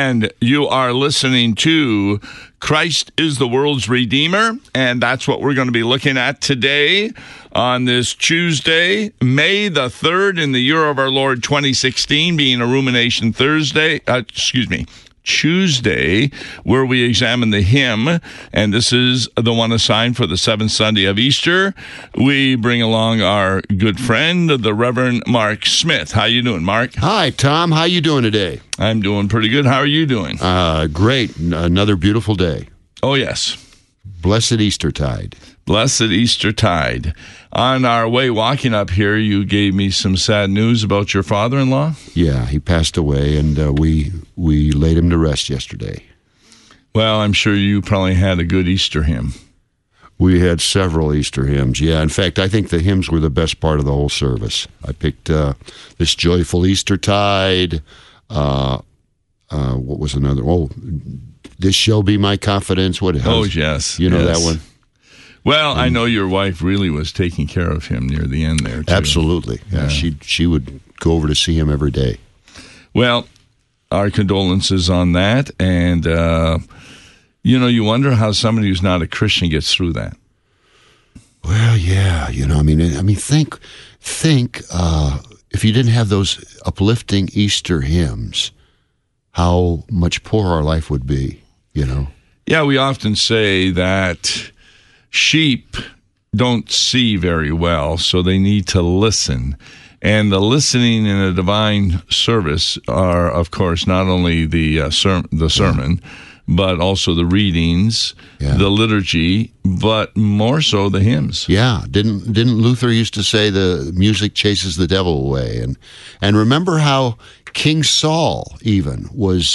And you are listening to Christ is the World's Redeemer, and that's what we're going to be looking at today on this Tuesday, May the 3rd, in the year of our Lord 2016, being a Rumination Tuesday, where we examine the hymn, and this is the one assigned for the seventh Sunday of Easter. We bring along our good friend, the Reverend Mark Smith. How you doing, Mark? Hi, Tom. How you doing today? I'm doing pretty good. How are you doing? Great. Another beautiful day. Oh, yes. Blessed Eastertide. Blessed Eastertide. On our way walking up here, you gave me some sad news about your father-in-law? Yeah, he passed away, and we laid him to rest yesterday. Well, I'm sure you probably had a good Easter hymn. We had several Easter hymns, yeah. In fact, I think the hymns were the best part of the whole service. I picked This Joyful Eastertide. What was another? Oh, This Shall Be My Confidence. Oh, yes. You know that one? Well, I know your wife really was taking care of him near the end there, too. Absolutely. Yeah. She would go over to see him every day. Well, our condolences on that. And, you wonder how somebody who's not a Christian gets through that. Well, yeah. Think if you didn't have those uplifting Easter hymns, how much poorer our life would be, Yeah, we often say that sheep don't see very well, so they need to listen. And the listening in a divine service are, of course, not only the sermon, but also the readings, the liturgy, but more so the hymns. Yeah, didn't Luther used to say the music chases the devil away? And remember how King Saul even was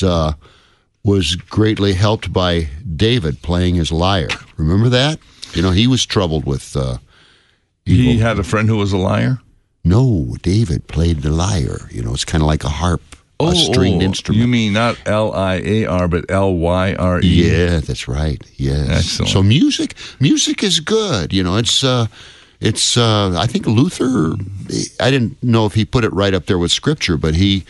greatly helped by David playing his lyre. Remember that? He was troubled with evil. He had a friend who was a liar? No, David played the lyre. It's kind of like a harp, a stringed instrument. You mean not L-I-A-R, but L-Y-R-E? Yeah, that's right. Yes. Excellent. So music is good. It's I think Luther, I didn't know if he put it right up there with Scripture, but he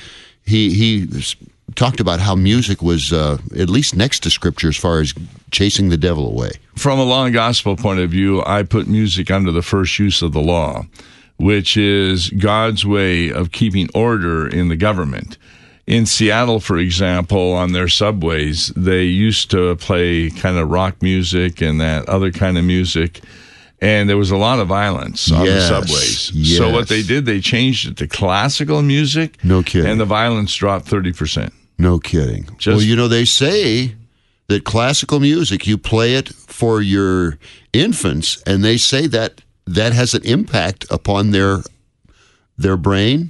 talked about how music was at least next to Scripture as far as chasing the devil away. From a law and gospel point of view, I put music under the first use of the law, which is God's way of keeping order in the government. In Seattle, for example, on their subways, they used to play kind of rock music and that other kind of music, and there was a lot of violence on the subways. Yes. So what they did, they changed it to classical music. No kidding. And the violence dropped 30%. No kidding. They say that classical music, you play it for your infants, and they say that has an impact upon their brain.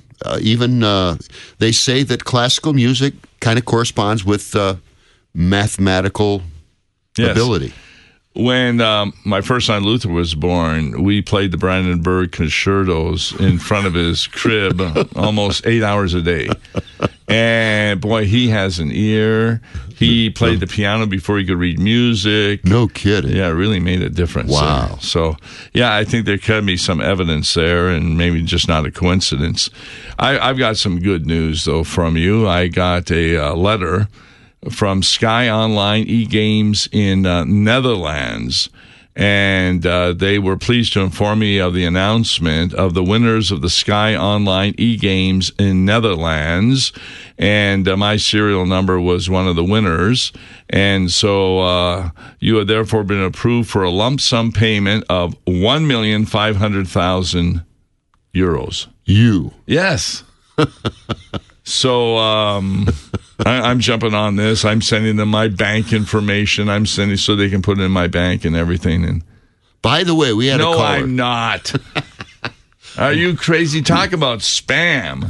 They say that classical music kind of corresponds with mathematical ability. When my first son Luther was born, we played the Brandenburg concertos in front of his crib almost 8 hours a day. And boy, he has an ear. He played the piano before he could read music. No kidding. Yeah, it really made a difference. Wow. So, I think there could be some evidence there, and maybe just not a coincidence. I've got some good news, though, from you. I got a letter from Sky Online eGames in Netherlands, and they were pleased to inform me of the announcement of the winners of the Sky Online eGames in Netherlands, and my serial number was one of the winners, and so you have therefore been approved for a lump sum payment of 1,500,000 euros. You? Yes. So I'm jumping on this. I'm sending them my bank information. I'm sending so they can put it in my bank and everything. And by the way, we had a caller. No, I'm not. Are you crazy? Talk about spam.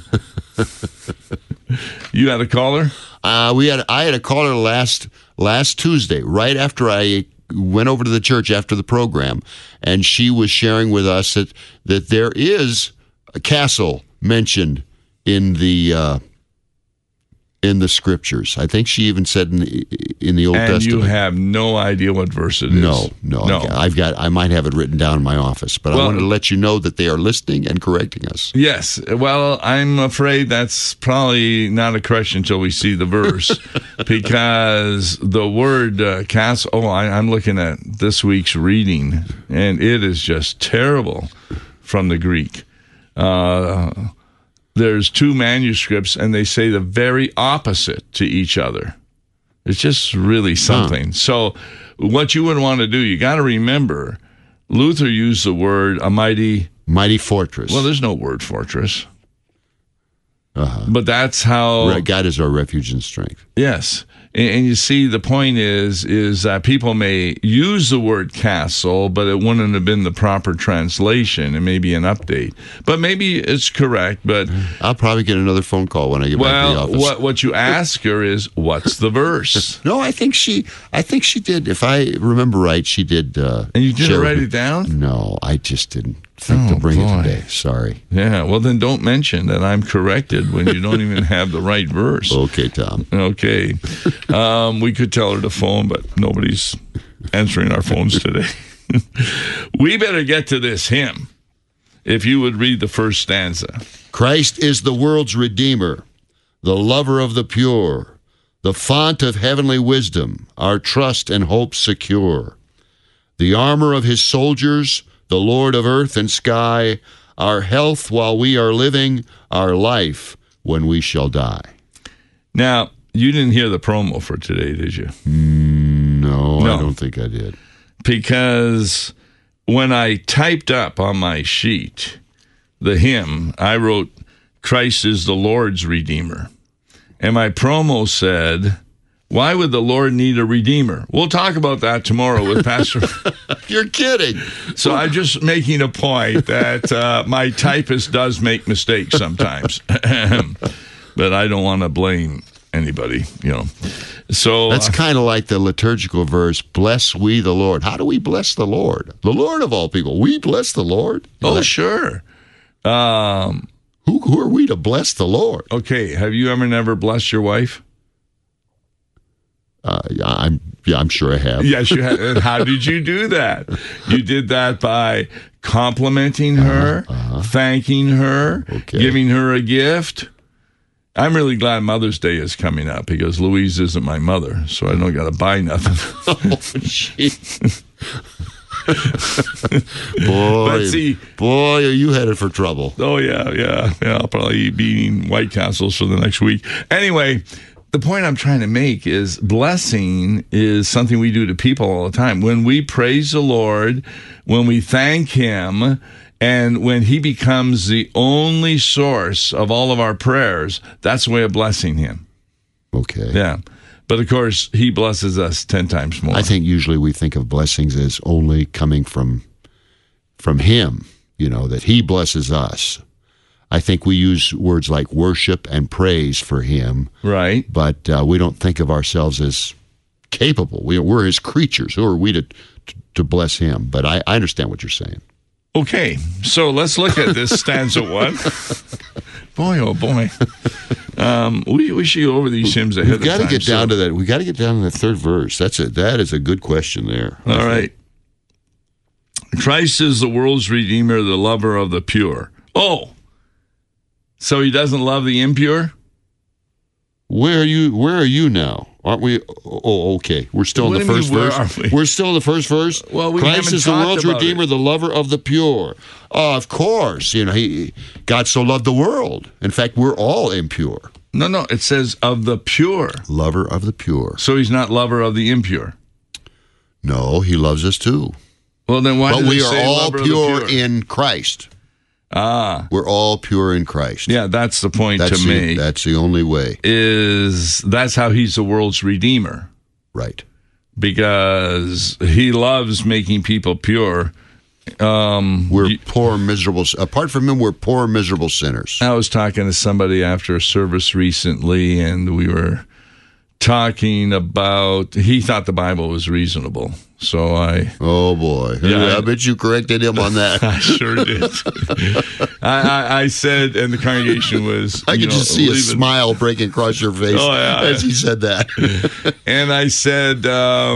You had a caller? I had a caller last Tuesday, right after I went over to the church after the program, and she was sharing with us that there is a castle mentioned in the in the scriptures. I think she even said in the Old Testament. And you have no idea what verse it is. No. I might have it written down in my office, but I wanted to let you know that they are listening and correcting us. Yes. Well, I'm afraid that's probably not a correction until we see the verse, because the word I'm looking at this week's reading, and it is just terrible from the Greek. There's two manuscripts, and they say the very opposite to each other. It's just really something. So what you would want to do, you got to remember, Luther used the word a mighty fortress. Well, there's no word fortress. But that's how... God is our refuge and strength. Yes. And you see, the point is that people may use the word castle, but it wouldn't have been the proper translation. It may be an update. But maybe it's correct, but... I'll probably get another phone call when I get back to the office. Well, what you ask her is, what's the verse? No, I think she did. If I remember right, she did. And you didn't write it down? No, I just didn't think to bring it today. Sorry. Yeah, well, then don't mention that I'm corrected when you don't even have the right verse. Okay, Tom. Okay. We could tell her to phone, but nobody's answering our phones today. We better get to this hymn. If you would read the first stanza. Christ is the world's Redeemer, the lover of the pure, the font of heavenly wisdom, our trust and hope secure. The armor of his soldiers, the Lord of earth and sky, our health while we are living, our life when we shall die. Now, you didn't hear the promo for today, did you? No, I don't think I did. Because when I typed up on my sheet the hymn, I wrote, Christ is the Lord's Redeemer. And my promo said, why would the Lord need a Redeemer? We'll talk about that tomorrow with Pastor. You're kidding. So I'm just making a point that my typist does make mistakes sometimes. But I don't want to blame anybody, So that's kind of like the liturgical verse, bless we the Lord. How do we bless the Lord? The Lord of all people. We bless the Lord? Sure. Who are we to bless the Lord? Okay, have you ever never blessed your wife? I'm sure I have. Yes, you have. And how did you do that? You did that by complimenting her, thanking her, giving her a gift. I'm really glad Mother's Day is coming up because Louise isn't my mother, so I don't got to buy nothing. Oh, jeez. Boy, are you headed for trouble. Oh, yeah. I'll probably be eating White Castles for the next week. Anyway, the point I'm trying to make is blessing is something we do to people all the time. When we praise the Lord, when we thank Him, and when He becomes the only source of all of our prayers, that's a way of blessing Him. Okay. Yeah. But, of course, He blesses us 10 times more. I think usually we think of blessings as only coming from Him, that He blesses us. I think we use words like worship and praise for Him. Right. But we don't think of ourselves as capable. We're His creatures. Who are we to bless Him? But I understand what you're saying. Okay, so let's look at this stanza 1. Boy, oh boy. We should go over these hymns ahead of time. We've got to get down to that. We've got to get down to the third verse. That is a good question there. All right. Christ is the world's Redeemer, the lover of the pure. Oh, so He doesn't love the impure? Where are you now? Aren't we? Oh, okay. We're still in the first verse. We're still in the first verse. Well, Christ is the world's Redeemer, the lover of the pure. Of course, God so loved the world. In fact, we're all impure. No. It says of the pure. Lover of the pure. So He's not lover of the impure. No, He loves us too. Well, then why? But did we it are say all pure in Christ. We're all pure in Christ. Yeah, that's the point to make. That's the only way. That's how He's the world's Redeemer. Right. Because He loves making people pure. We're poor, miserable. Apart from Him, we're poor, miserable sinners. I was talking to somebody after a service recently, and we were talking about, he thought the Bible was reasonable. So oh boy, yeah, I bet you corrected him on that. I sure did. I said, and the congregation was. I could just see a smile breaking across your face as he said that. And I said,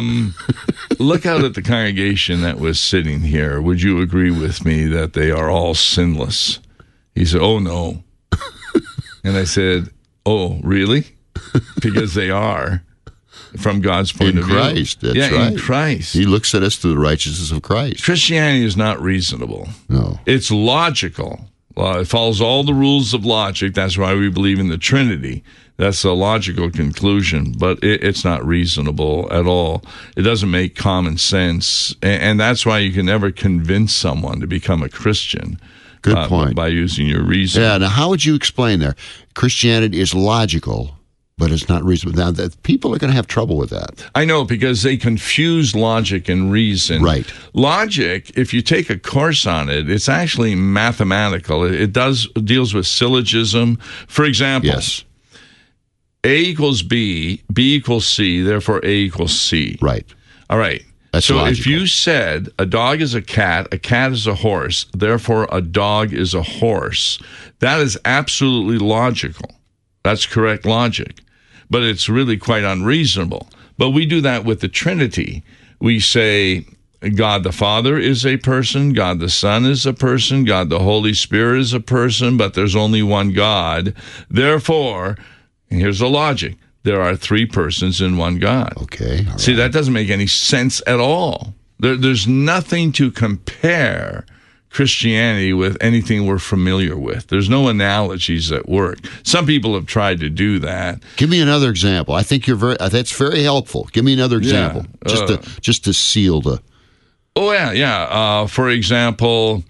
look out at the congregation that was sitting here. Would you agree with me that they are all sinless? He said, oh no. And I said, oh really? Because they are. From God's point of view. In Christ, that's right. In Christ. He looks at us through the righteousness of Christ. Christianity is not reasonable. No. It's logical. It follows all the rules of logic. That's why we believe in the Trinity. That's a logical conclusion, but it's not reasonable at all. It doesn't make common sense, and that's why you can never convince someone to become a Christian. Good point. By using your reason. Yeah, now how would you explain there? Christianity is logical, but it's not reasonable. Now, that people are going to have trouble with that. I know, because they confuse logic and reason. Right. Logic, if you take a course on it, it's actually mathematical. It deals with syllogism. For example, yes. A equals B, B equals C, therefore A equals C. Right. All right. That's so logical. If you said a dog is a cat is a horse, therefore a dog is a horse, that is absolutely logical. That's correct logic. But it's really quite unreasonable. But we do that with the Trinity. We say God the Father is a person, God the Son is a person, God the Holy Spirit is a person, but there's only one God. Therefore, and here's the logic, there are three persons in one God. Okay. All See, right. that doesn't make any sense at all. There's nothing to compare Christianity with anything we're familiar with. There's no analogies that work. Some people have tried to do that. Give me another example. I think that's very helpful. Give me another example, just to seal the. Oh yeah. For example,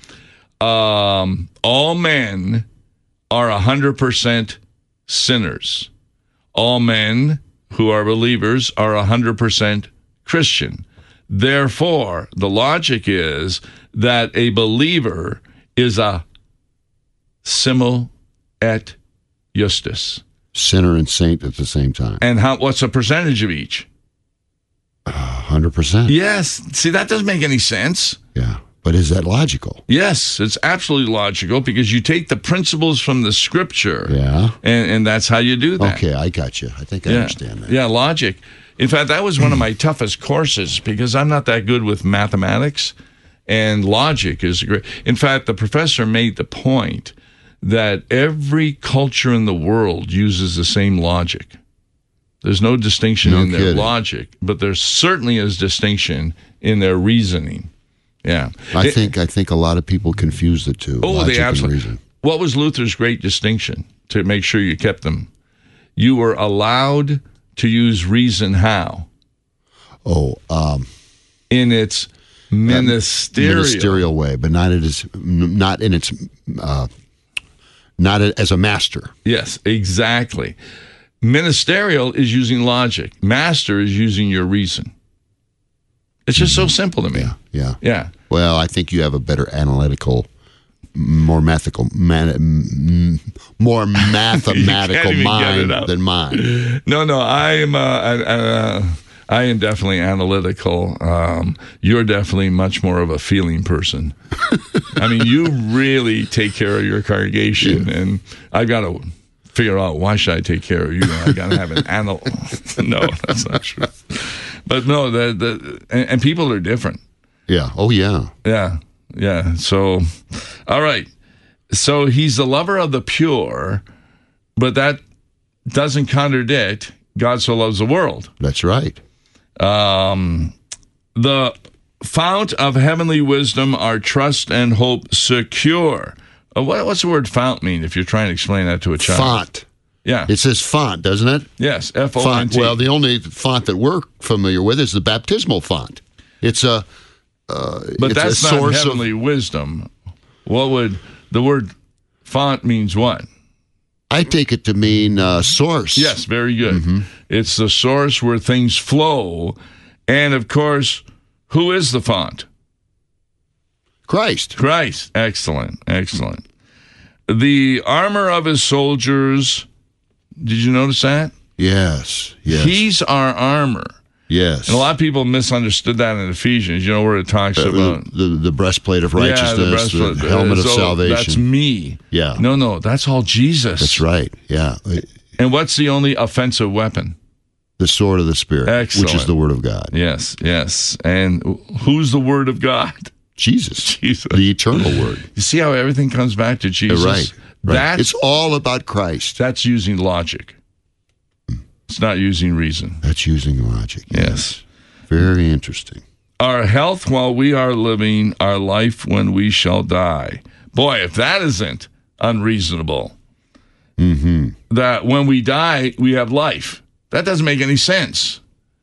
all men are 100% sinners. All men who are believers are 100% Christian. Therefore, the logic is that a believer is a simul et justus. Sinner and saint at the same time. And what's the percentage of each? 100%. Yes. See, that doesn't make any sense. Yeah. But is that logical? Yes, it's absolutely logical, because you take the principles from the Scripture, and that's how you do that. Okay, I got you. I think I understand that. Yeah, logic. In fact, that was one of my toughest courses, because I'm not that good with mathematics, and logic is great. In fact, the professor made the point that every culture in the world uses the same logic. There's no distinction in their logic, but there certainly is distinction in their reasoning. Yeah, I think a lot of people confuse the two. Oh, logic they absolutely. And reason. What was Luther's great distinction to make sure you kept them? You were allowed to use reason how? In its ministerial way, but not as a master. Yes, exactly. Ministerial is using logic. Master is using your reason. It's just so simple to me. Yeah. Well, I think you have a better analytical, more mathematical mind than mine. No, I am definitely analytical. You're definitely much more of a feeling person. I mean, you really take care of your congregation, and I've got to figure out, why should I take care of you? I got to have an No, that's not true. But no, and people are different. Yeah. Oh, yeah. Yeah. So, all right. So he's the lover of the pure, but that doesn't contradict God so loves the world. That's right. The fount of heavenly wisdom, our trust and hope secure. What's the word fount mean if you're trying to explain that to a child? Font. Yeah. It says font, doesn't it? Yes, F-O-N-T. Well, the only font that we're familiar with is the baptismal font. It's a but that's not heavenly wisdom. What would the word font means? What? I take it to mean source. Yes, very good. Mm-hmm. It's the source where things flow, and of course, who is the font? Christ. Excellent. The armor of his soldiers. Did you notice that? Yes. He's our armor. Yes. And a lot of people misunderstood that in Ephesians, where it talks about the breastplate of righteousness, the helmet of salvation. That's me. Yeah. No, that's all Jesus. That's right. Yeah. And what's the only offensive weapon? The sword of the Spirit, Excellent. Which is the Word of God. Yes. And who's the Word of God? Jesus. The eternal Word. You see how everything comes back to Jesus? Right. It's all about Christ. That's using logic. It's not using reason. That's using logic. Yes. Very interesting. Our health while we are living, our life when we shall die. Boy, if that isn't unreasonable, that when we die, we have life. That doesn't make any sense.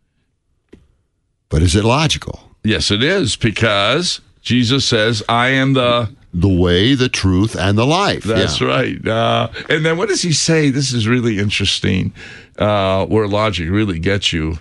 But is it logical? Yes, it is, because Jesus says, I am the way, the truth, and the life. That's right. And then what does he say? This is really interesting, where logic really gets you.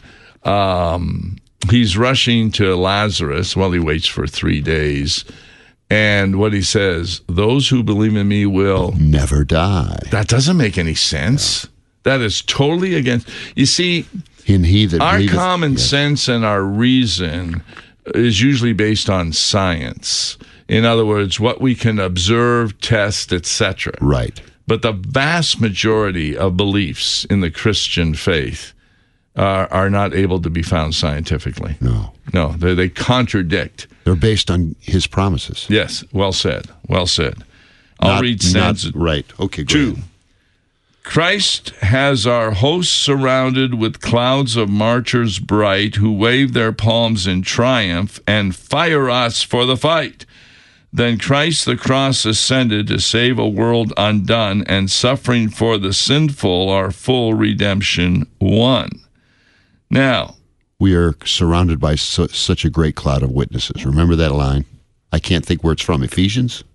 He's rushing to Lazarus while he waits for 3 days. And what he says, those who believe in me will never die. That doesn't make any sense. That is totally against. You see, our common sense and our reason is usually based on science. In other words, what we can observe, test, etc. Right. But the vast majority of beliefs in the Christian faith are not able to be found scientifically. No, they contradict. They're based on his promises. Yes, well said. I'll read stanza right. Okay, go 2. ahead. Christ has our hosts surrounded with clouds of marchers bright, who wave their palms in triumph and fire us for the fight. Then Christ the cross ascended to save a world undone, and suffering for the sinful our full redemption won. Now, we are surrounded by such a great cloud of witnesses. Remember that line? I can't think where it's from. Ephesians?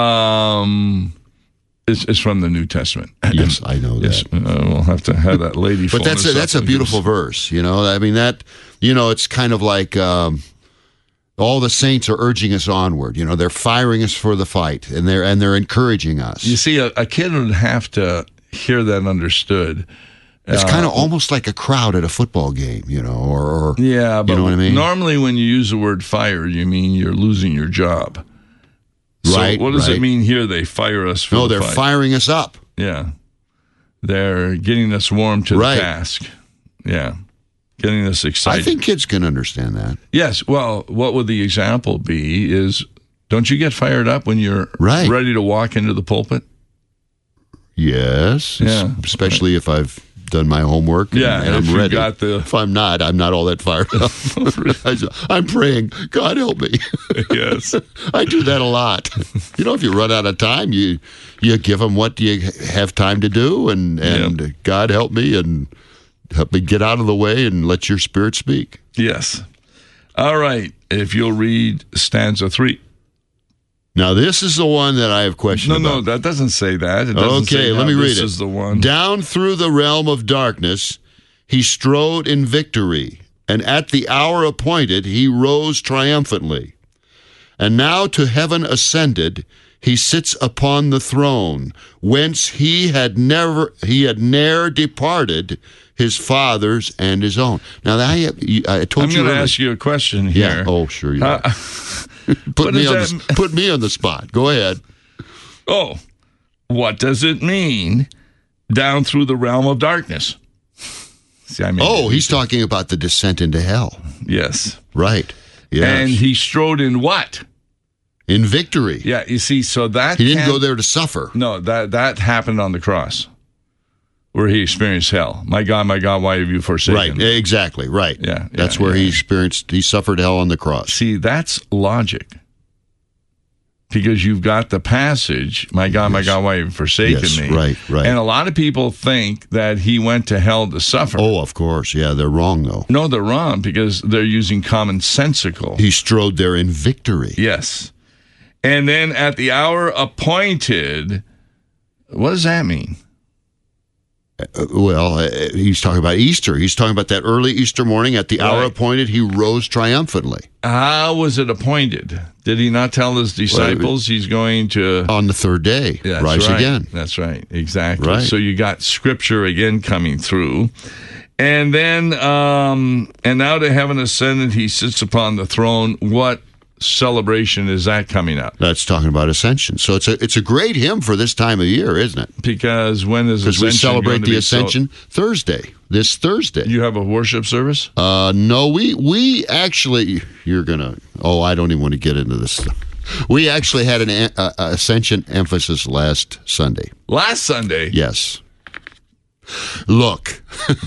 It's from the New Testament. Yes, I know that. Yes, we'll have to have that lady. But that's a beautiful verse. I mean, it's kind of like all the saints are urging us onward. They're firing us for the fight, and they're encouraging us. You see, a kid would have to hear that understood. It's kind of almost like a crowd at a football game, or yeah, but you know what I mean? Normally when you use the word fire, you mean you're losing your job. Right. So what does it mean here? They fire us for the fight? No, they're firing us up. Yeah. They're getting us warm to the task. Yeah. Getting us excited. I think kids can understand that. Yes. Well, what would the example be is, don't you get fired up when you're ready to walk into the pulpit? Yes. Yeah. Especially if I've done my homework and I'm ready. If I'm not all that fired up. I'm praying, God help me. Yes. I do that a lot. If you run out of time, you give them what you have time to do, and God help me, and help me get out of the way and let your Spirit speak. Yes. All right. If you'll read stanza 3. Now, this is the one that I have questions about. No, that doesn't say that. It doesn't say let me read it. This is the one. Down through the realm of darkness, he strode in victory, and at the hour appointed, he rose triumphantly. And now to heaven ascended, he sits upon the throne, whence he had ne'er departed, his Father's and his own. Now, I told you. I'm going to ask you a question here. Yeah. Oh, sure you are. Put me on the spot. Go ahead. Oh, what does it mean down through the realm of darkness? See, he's talking about the descent into hell. Yes. Right. Yes. And he strode in what? In victory. Yeah, you see, so that... He didn't go there to suffer. No, that happened on the cross, where he experienced hell. My God, why have you forsaken me? Right, exactly, right. Yeah, that's where he suffered hell on the cross. See, that's logic. Because you've got the passage, my God, why have you forsaken me? Right. And a lot of people think that he went to hell to suffer. Oh, of course, yeah, they're wrong, though. No, they're wrong, because they're using commonsensical. He strode there in victory. Yes. And then at the hour appointed, what does that mean? He's talking about Easter. He's talking about that early Easter morning at the hour appointed, he rose triumphantly. How was it appointed? Did he not tell his disciples he's going to... On the third day, rise again. That's right, exactly. Right. So you got Scripture again coming through. And then, and now to heaven ascended, he sits upon the throne. What celebration is that coming up? That's talking about Ascension. So it's a great hymn for this time of year, isn't it? Because when is Ascension? Because we celebrate the Ascension Thursday, this Thursday. You have a worship service? No, we actually, I don't even want to get into this stuff. We actually had an Ascension emphasis last Sunday. Last Sunday? Yes. Look.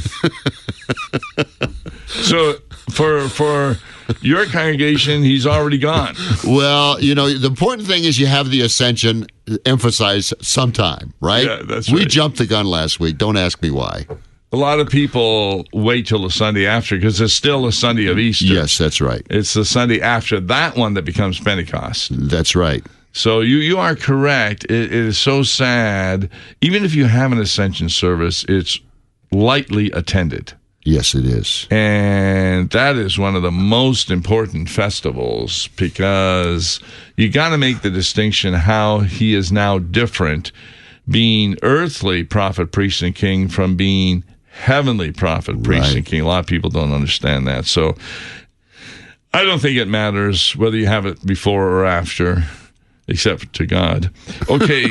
So for your congregation, he's already gone. Well, the important thing is you have the Ascension emphasized sometime, right? Yeah, that's right. We right. jumped the gun last week. Don't ask me why. A lot of people wait till the Sunday after because it's still a Sunday of Easter. Yes, that's right. It's the Sunday after that one that becomes Pentecost. That's right. So you are correct. It is so sad. Even if you have an Ascension service, it's lightly attended. Yes, it is. And that is one of the most important festivals because you got to make the distinction how he is now different, being earthly prophet, priest, and king from being heavenly prophet, priest, and king. A lot of people don't understand that. So I don't think it matters whether you have it before or after, except to God. Okay.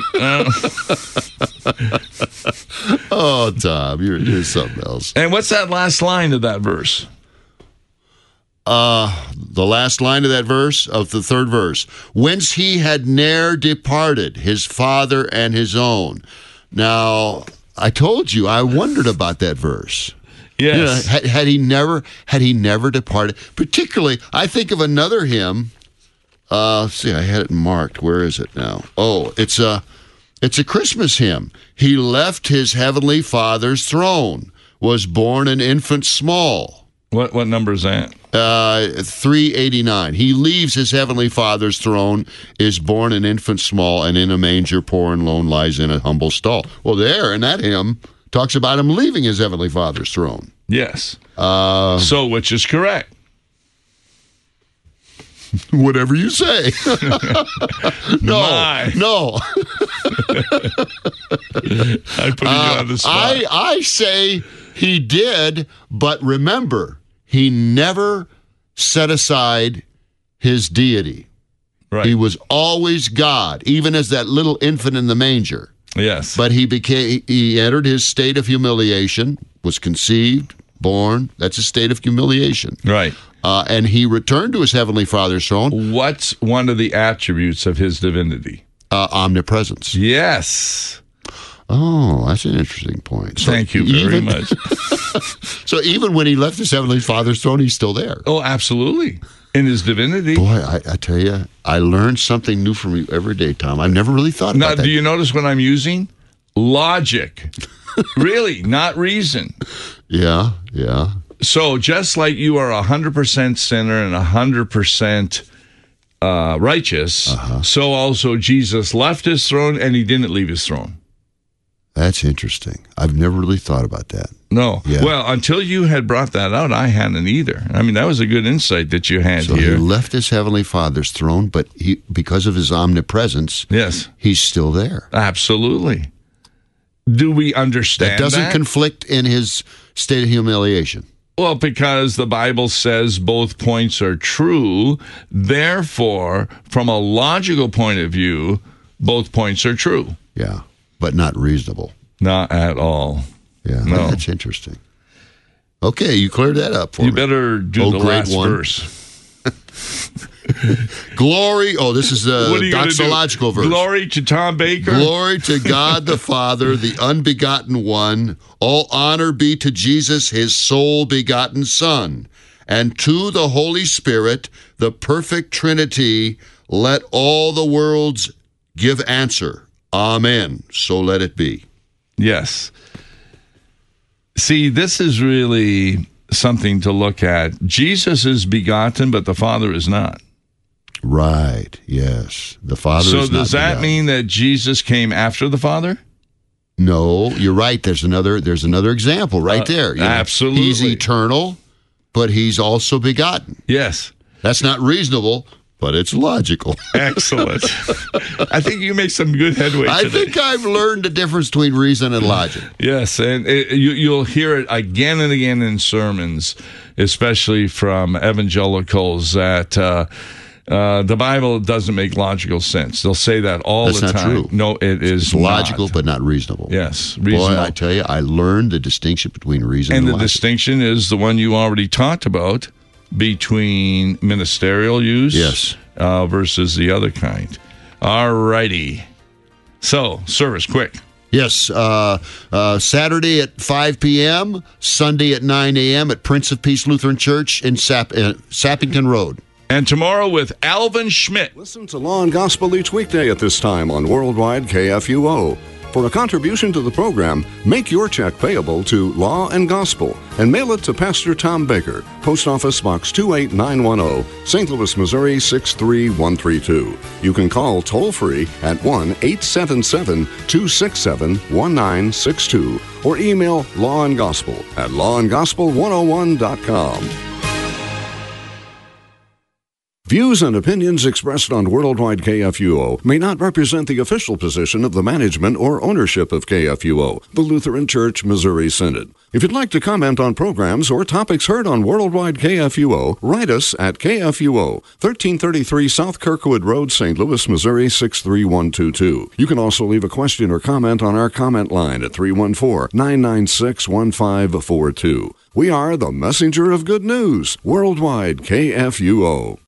Oh, Tom, you're something else. And what's that last line of that verse? The last line of that verse, of the third verse. Whence he had ne'er departed, his Father and his own. Now, I told you, I wondered about that verse. Yes. Had he never departed? Particularly, I think of another hymn. Let's see, I had it marked. Where is it now? Oh, it's a Christmas hymn. He left his heavenly Father's throne, was born an infant small. What number is that? 389. He leaves his heavenly Father's throne, is born an infant small, and in a manger poor and lone lies in a humble stall. Well, there in that hymn talks about him leaving his heavenly Father's throne. Yes. So which is correct? Whatever you say. No. I'm putting you on the spot. I say he did, but remember, he never set aside his deity. Right. He was always God, even as that little infant in the manger. Yes. But he entered his state of humiliation, was conceived, born. That's a state of humiliation. Right. And he returned to his heavenly Father's throne. What's one of the attributes of his divinity? Omnipresence. Yes. Oh, that's an interesting point. So thank you very much. So even when he left his heavenly Father's throne, he's still there. Oh, absolutely. In his divinity. Boy, I tell you, I learn something new from you every day, Tom. I've never really thought about that. Now, do you notice what I'm using? Logic. Really, not reason. Yeah. So just like you are 100% sinner and 100% righteous, so also Jesus left his throne and he didn't leave his throne. That's interesting. I've never really thought about that. No. Yeah. Well, until you had brought that out, I hadn't either. I mean, that was a good insight that you had so here. He left his heavenly Father's throne, but because of his omnipresence, yes, he's still there. Absolutely. Do we understand that? Doesn't conflict in his state of humiliation. Well, because the Bible says both points are true. Therefore, from a logical point of view, both points are true. Yeah, but not reasonable. Not at all. Yeah, no. That's interesting. Okay, you cleared that up for me. You better do the last verse. Glory. Oh, this is the doxological verse. Glory to Tom Baker. Glory to God the Father, the unbegotten one. All honor be to Jesus, his sole begotten Son. And to the Holy Spirit, the perfect Trinity, let all the worlds give answer. Amen. So let it be. Yes. See, this is really something to look at. Jesus is begotten, but the Father is not. Right, yes. The Father is not So does that begotten. mean that Jesus came after the Father? No, you're right. There's another example right there. Absolutely. He's eternal, but he's also begotten. Yes. That's not reasonable, but it's logical. Excellent. I think you make some good headway today. I think I've learned the difference between reason and logic. Yes, and you'll hear it again and again in sermons, especially from evangelicals, that the Bible doesn't make logical sense. They'll say that all That's the time. That's not true. No, it's logical, not. but not reasonable. Yes, reasonable. Boy, I tell you, I learned the distinction between reason and the logic. distinction is the one you already talked about between ministerial use, yes, versus the other kind. All righty. So, service, quick. Yes, Saturday at 5 p.m., Sunday at 9 a.m. at Prince of Peace Lutheran Church in Sappington Road. And tomorrow with Alvin Schmidt. Listen to Law and Gospel each weekday at this time on Worldwide KFUO. For a contribution to the program, make your check payable to Law and Gospel and mail it to Pastor Tom Baker, Post Office Box 28910, St. Louis, Missouri 63132. You can call toll-free at 1-877-267-1962 or email lawandgospel@lawandgospel101.com. Views and opinions expressed on Worldwide KFUO may not represent the official position of the management or ownership of KFUO, the Lutheran Church Missouri Synod. If you'd like to comment on programs or topics heard on Worldwide KFUO, write us at KFUO, 1333 South Kirkwood Road, St. Louis, Missouri 63122. You can also leave a question or comment on our comment line at 314-996-1542. We are the messenger of good news, Worldwide KFUO.